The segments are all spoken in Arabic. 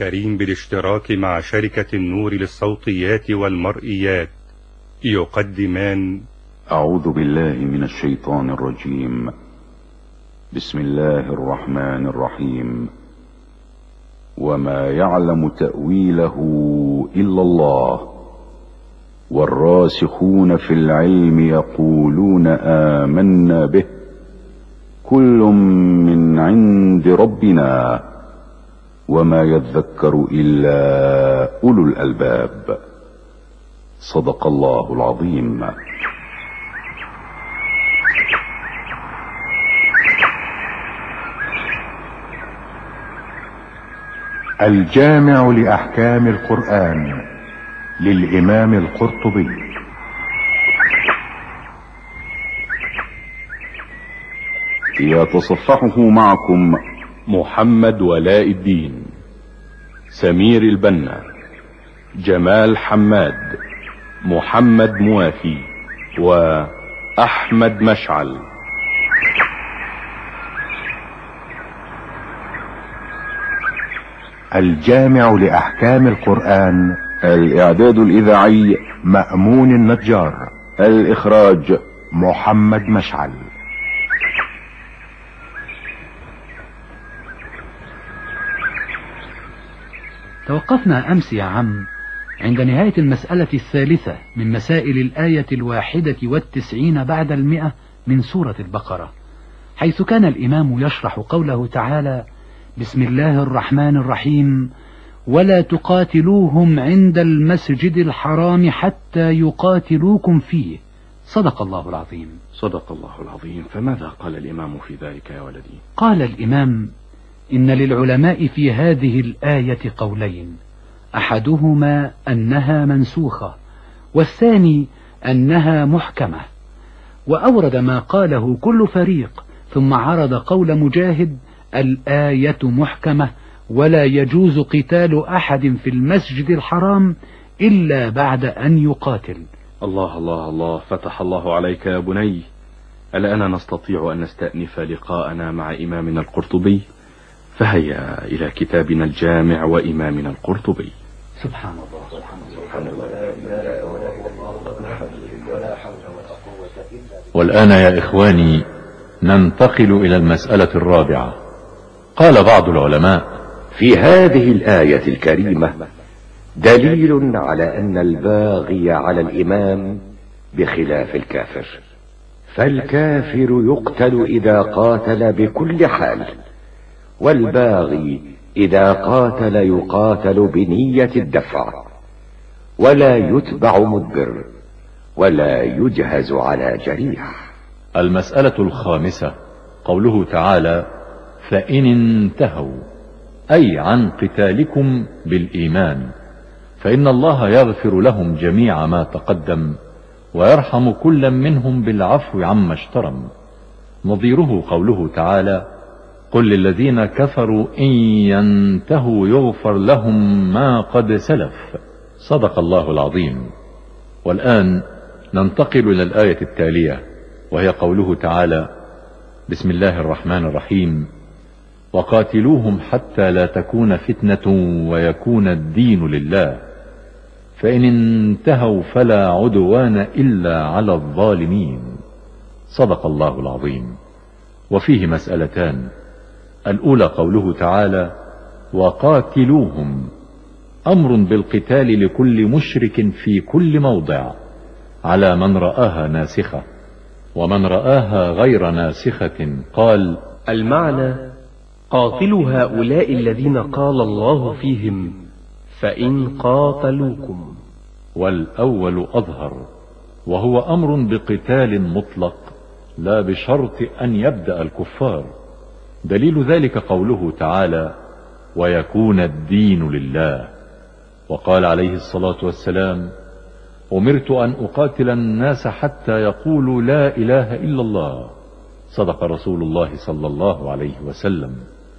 كريم بالاشتراك مع شركة النور للصوتيات والمرئيات يقدمان أعوذ بالله من الشيطان الرجيم. بسم الله الرحمن الرحيم. وما يعلم تأويله إلا الله والراسخون في العلم يقولون آمنا به كل من عند ربنا وما يذكر إلا أولو الألباب. صدق الله العظيم. الجامع لأحكام القرآن للإمام القرطبي. يتصفحه معكم محمد ولاء الدين، سمير البنا، جمال حماد، محمد موافي، وأحمد مشعل. الجامع لأحكام القرآن. الإعداد الإذاعي مأمون النجار. الإخراج محمد مشعل. توقفنا أمس يا عم عند نهاية المسألة الثالثة من مسائل الآية 91 بعد 100 من سورة البقرة، حيث كان الإمام يشرح قوله تعالى: بسم الله الرحمن الرحيم: ولا تقاتلوهم عند المسجد الحرام حتى يقاتلوكم فيه. صدق الله العظيم. صدق الله العظيم. فماذا قال الإمام في ذلك يا ولدي؟ قال الإمام: إن للعلماء في هذه الآية قولين، أحدهما أنها منسوخة، والثاني أنها محكمة. وأورد ما قاله كل فريق، ثم عرض قول مجاهد: الآية محكمة ولا يجوز قتال أحد في المسجد الحرام إلا بعد أن يقاتل. الله الله الله، فتح الله عليك يا بني. الآن نستطيع أن نستأنف لقاءنا مع إمامنا القرطبي، فهيا إلى كتابنا الجامع وإمامنا القرطبي. سبحان الله. سبحان الله. والآن يا إخواني ننتقل إلى المسألة الرابعة. قال بعض العلماء: في هذه الآية الكريمة دليل على أن الباغي على الإمام بخلاف الكافر، فالكافر يقتل إذا قاتل بكل حال، والباغي إذا قاتل يقاتل بنية الدفع، ولا يتبع مدبر، ولا يجهز على جريح. المسألة الخامسة قوله تعالى: فإن انتهوا، أي عن قتالكم بالإيمان، فإن الله يغفر لهم جميع ما تقدم ويرحم كل منهم بالعفو عما اشترم. نظيره قوله تعالى: قل للذين كفروا إن ينتهوا يغفر لهم ما قد سلف. صدق الله العظيم. والآن ننتقل إلى الآية التالية، وهي قوله تعالى: بسم الله الرحمن الرحيم: وقاتلوهم حتى لا تكون فتنة ويكون الدين لله، فإن انتهوا فلا عدوان إلا على الظالمين. صدق الله العظيم. وفيه مسألتان: الأولى قوله تعالى: وقاتلوهم، أمر بالقتال لكل مشرك في كل موضع على من رآها ناسخة، ومن رآها غير ناسخة قال: المعنى: قاتلوا هؤلاء الذين قال الله فيهم: فإن قاتلوكم. والأول أظهر، وهو أمر بقتال مطلق لا بشرط أن يبدأ الكفار. دليل ذلك قوله تعالى: ويكون الدين لله. وقال عليه الصلاة والسلام: أمرت أن أقاتل الناس حتى يقولوا لا إله إلا الله. صدق رسول الله صلى الله عليه وسلم.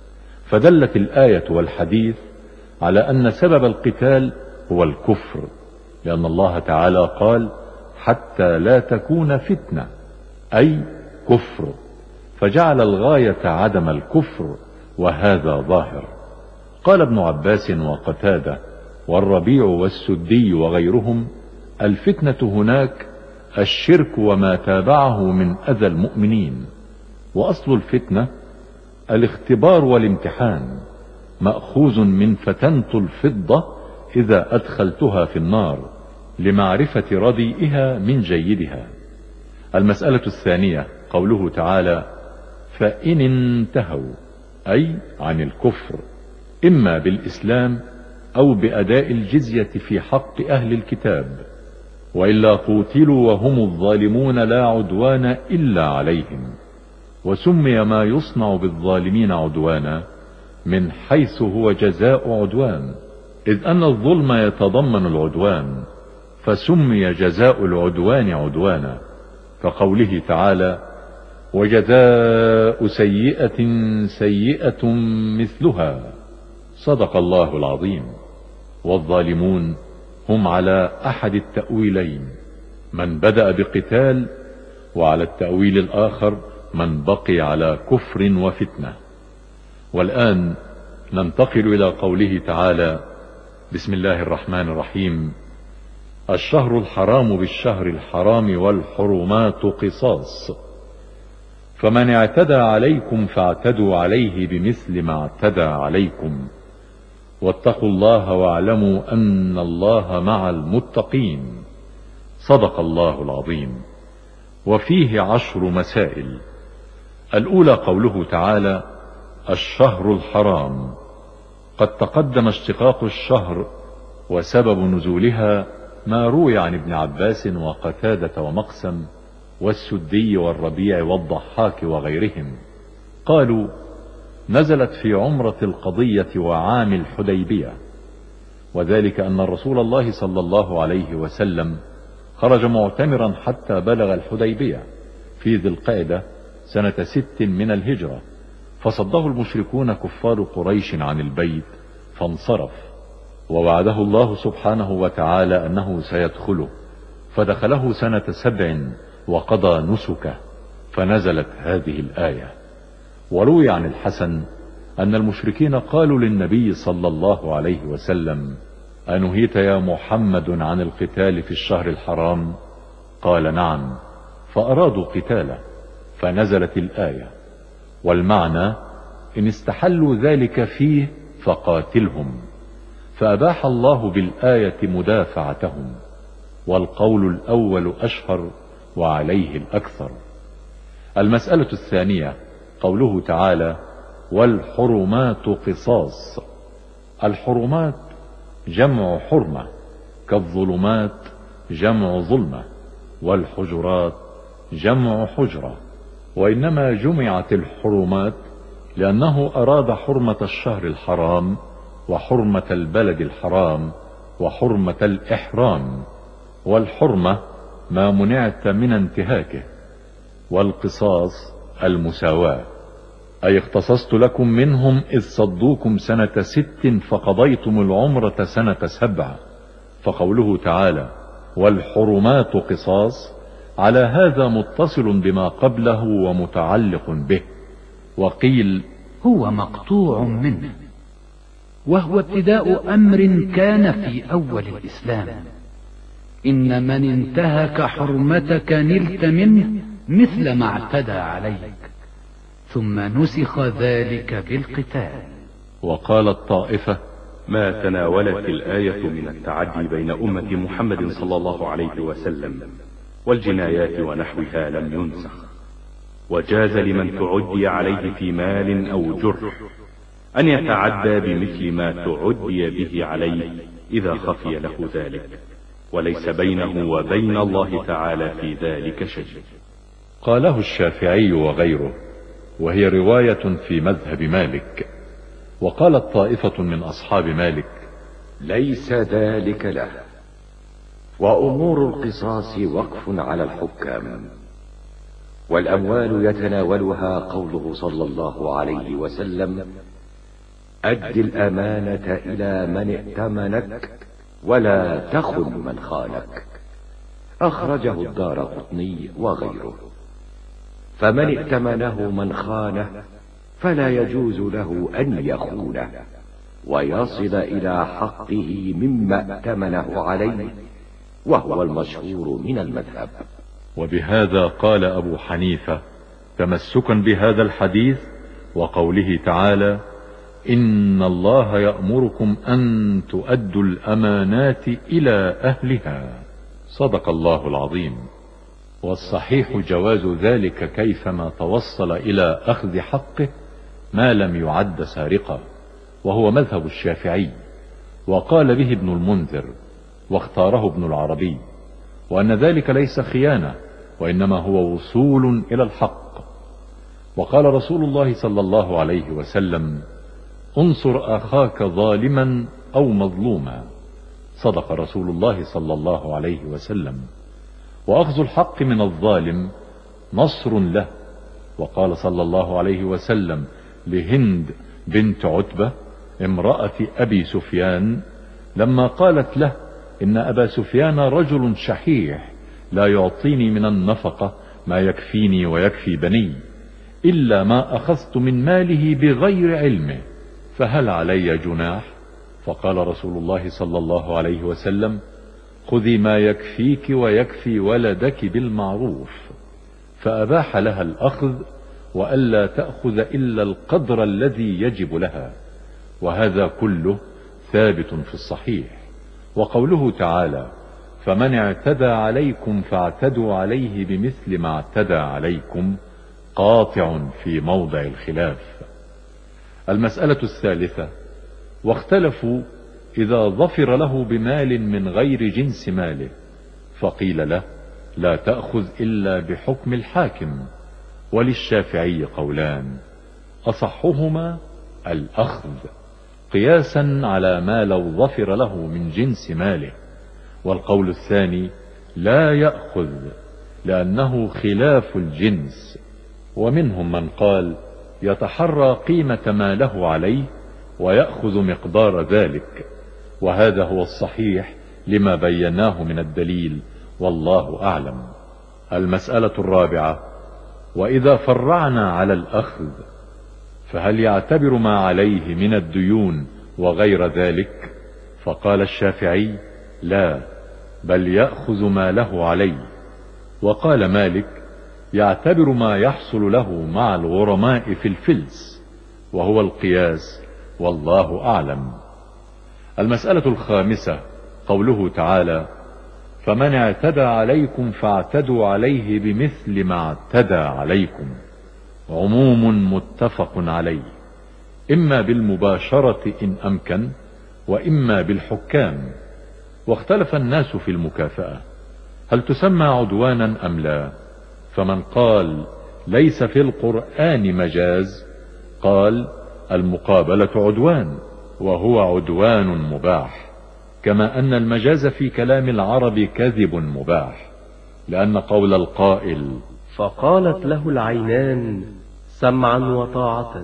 فدلت الآية والحديث على أن سبب القتال هو الكفر، لأن الله تعالى قال: حتى لا تكون فتنة، أي كفر، فجعل الغاية عدم الكفر، وهذا ظاهر. قال ابن عباس وقتادة والربيع والسدي وغيرهم: الفتنة هناك الشرك وما تابعه من أذى المؤمنين، وأصل الفتنة الاختبار والامتحان، مأخوذ من فتنت الفضة إذا أدخلتها في النار لمعرفة رديئها من جيدها. المسألة الثانية قوله تعالى: فإن انتهوا، أي عن الكفر، إما بالإسلام أو بأداء الجزية في حق أهل الكتاب، وإلا قوتلوا وهم الظالمون لا عدوان إلا عليهم. وسمي ما يصنع بالظالمين عدوانا من حيث هو جزاء عدوان، إذ أن الظلم يتضمن العدوان، فسمي جزاء العدوان عدوانا، كقوله تعالى: وجزاء سيئة سيئة مثلها. صدق الله العظيم. والظالمون هم على أحد التأويلين، من بدأ بقتال، وعلى التأويل الآخر من بقي على كفر وفتنة. والآن ننتقل إلى قوله تعالى: بسم الله الرحمن الرحيم: الشهر الحرام بالشهر الحرام والحرمات قصاص، فمن اعتدى عليكم فاعتدوا عليه بمثل ما اعتدى عليكم، واتقوا الله واعلموا أن الله مع المتقين. صدق الله العظيم. وفيه 10 مسائل. الأولى قوله تعالى: الشهر الحرام. قد تقدم اشتقاق الشهر وسبب نزولها ما روي عن ابن عباس وقتادة ومقسم والسدي والربيع والضحاك وغيرهم، قالوا: نزلت في عمرة القضية وعام الحديبية، وذلك أن الرسول الله صلى الله عليه وسلم خرج معتمرا حتى بلغ الحديبية في ذي القعدة سنة 6 من الهجرة، فصده المشركون كفار قريش عن البيت فانصرف، ووعده الله سبحانه وتعالى أنه سيدخله، فدخله سنة 7 وقضى نسكه، فنزلت هذه الآية. وروي عن الحسن أن المشركين قالوا للنبي صلى الله عليه وسلم: أنهيت يا محمد عن القتال في الشهر الحرام؟ قال: نعم، فأرادوا قتاله، فنزلت الآية. والمعنى: إن استحلوا ذلك فيه فقاتلهم، فأباح الله بالآية مدافعتهم، والقول الأول أشهر وعليه الأكثر. المسألة الثانية قوله تعالى: والحرمات قصاص. الحرمات جمع حرمة، كالظلمات جمع ظلمة، والحجرات جمع حجرة. وإنما جمعت الحرمات لأنه أراد حرمة الشهر الحرام، وحرمة البلد الحرام، وحرمة الإحرام. والحرمة ما منعت من انتهاكه، والقصاص المساواة، أي اختصصت لكم منهم إذ صدوكم سنة 6 فقضيتم العمرة سنة 7. فقوله تعالى: والحرمات قصاص، على هذا متصل بما قبله ومتعلق به. وقيل: هو مقطوع منه، وهو ابتداء أمر كان في أول الإسلام. إن من انتهك حرمتك نلت منه مثل ما اعتدى عليك، ثم نسخ ذلك بالقتال. وقال الطائفة: ما تناولت الآية من التعدي بين أمة محمد صلى الله عليه وسلم والجنايات ونحوها لم ينسخ، وجاز لمن تعدي عليه في مال أو جرح أن يتعدى بمثل ما تعدي به عليه إذا خفي له ذلك، وليس بينه وبين الله تعالى في ذلك شيء. قاله الشافعي وغيره، وهي رواية في مذهب مالك. وقالت طائفة من أصحاب مالك: ليس ذلك له، وأمور القصاص وقف على الحكام، والأموال يتناولها قوله صلى الله عليه وسلم: أد الأمانة إلى من ائتمنك ولا تخن من خانك. أخرجه الدارقطني وغيره. فمن ائتمنه من خانه فلا يجوز له أن يخونه، ويصل إلى حقه مما ائتمنه عليه، وهو المشهور من المذهب. وبهذا قال أبو حنيفة تمسكا بهذا الحديث وقوله تعالى: إن الله يأمركم أن تؤدوا الأمانات إلى أهلها. صدق الله العظيم. والصحيح جواز ذلك كيفما توصل إلى أخذ حقه ما لم يعد سارقا، وهو مذهب الشافعي، وقال به ابن المنذر واختاره ابن العربي، وأن ذلك ليس خيانة وإنما هو وصول إلى الحق. وقال رسول الله صلى الله عليه وسلم: انصر أخاك ظالما أو مظلوما. صدق رسول الله صلى الله عليه وسلم. وأخذ الحق من الظالم نصر له. وقال صلى الله عليه وسلم لهند بنت عتبة امرأة أبي سفيان لما قالت له: إن أبا سفيان رجل شحيح لا يعطيني من النفقة ما يكفيني ويكفي بني إلا ما أخذت من ماله بغير علمه، فهل علي جناح؟ فقال رسول الله صلى الله عليه وسلم: خذي ما يكفيك ويكفي ولدك بالمعروف. فأباح لها الأخذ وألا تأخذ إلا القدر الذي يجب لها، وهذا كله ثابت في الصحيح. وقوله تعالى: فمن اعتدى عليكم فاعتدوا عليه بمثل ما اعتدى عليكم قاطع في موضع الخلاف. المسألة الثالثة: واختلفوا إذا ظفر له بمال من غير جنس ماله، فقيل له: لا تأخذ إلا بحكم الحاكم. وللشافعي قولان: أصحهما الأخذ قياسا على ما لو ظفر له من جنس ماله، والقول الثاني: لا يأخذ لأنه خلاف الجنس. ومنهم من قال: يتحرى قيمة ما له عليه ويأخذ مقدار ذلك، وهذا هو الصحيح لما بيناه من الدليل، والله أعلم. المسألة الرابعة: وإذا فرعنا على الأخذ فهل يعتبر ما عليه من الديون وغير ذلك؟ فقال الشافعي: لا، بل يأخذ ما له عليه. وقال مالك: يعتبر ما يحصل له مع الغرماء في الفلس، وهو القياس، والله أعلم. المسألة الخامسة: قوله تعالى: فمن اعتدى عليكم فاعتدوا عليه بمثل ما اعتدى عليكم، عموم متفق عليه، إما بالمباشرة إن أمكن، وإما بالحكام. واختلف الناس في المكافأة، هل تسمى عدوانا أم لا؟ فمن قال ليس في القرآن مجاز قال: المقابلة عدوان، وهو عدوان مباح، كما أن المجاز في كلام العرب كذب مباح، لأن قول القائل: فقالت له العينان سمعا وطاعة.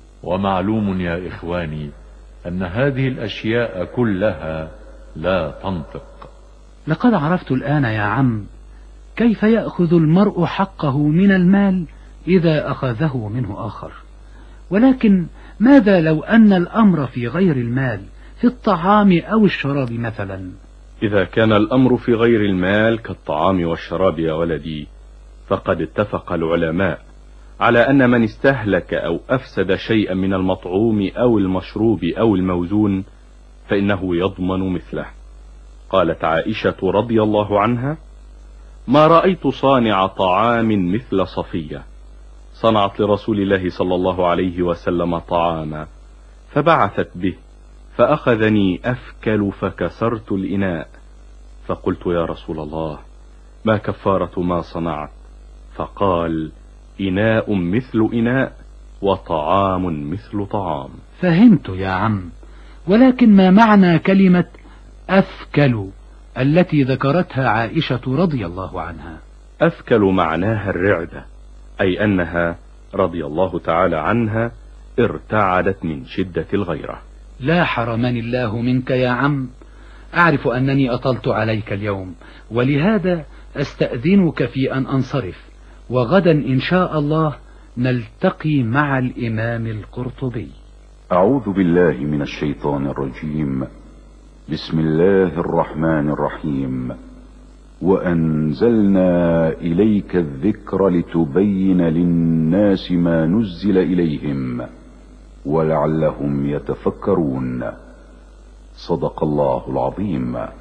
ومعلوم يا إخواني أن هذه الأشياء كلها لا تنطق. لقد عرفت الآن يا عم كيف يأخذ المرء حقه من المال إذا أخذه منه آخر، ولكن ماذا لو أن الأمر في غير المال، في الطعام أو الشراب مثلا؟ إذا كان الأمر في غير المال كالطعام والشراب يا ولدي، فقد اتفق العلماء على أن من استهلك أو أفسد شيئا من المطعوم أو المشروب أو الموزون فإنه يضمن مثله. قالت عائشة رضي الله عنها: ما رأيت صانع طعام مثل صفية، صنعت لرسول الله صلى الله عليه وسلم طعاما فبعثت به، فأخذني أفكل فكسرت الإناء، فقلت: يا رسول الله، ما كفارة ما صنعت؟ فقال: إناء مثل إناء وطعام مثل طعام. فهمت يا عم، ولكن ما معنى كلمة أفكل التي ذكرتها عائشة رضي الله عنها؟ أفكل معناها الرعدة، أي أنها رضي الله تعالى عنها ارتعدت من شدة الغيرة. لا حرمني الله منك يا عم، أعرف أنني أطلت عليك اليوم، ولهذا أستأذنك في أن أنصرف، وغدا إن شاء الله نلتقي مع الإمام القرطبي. أعوذ بالله من الشيطان الرجيم. بسم الله الرحمن الرحيم. وأنزلنا إليك الذكر لتبين للناس ما نزل إليهم ولعلهم يتفكرون. صدق الله العظيم.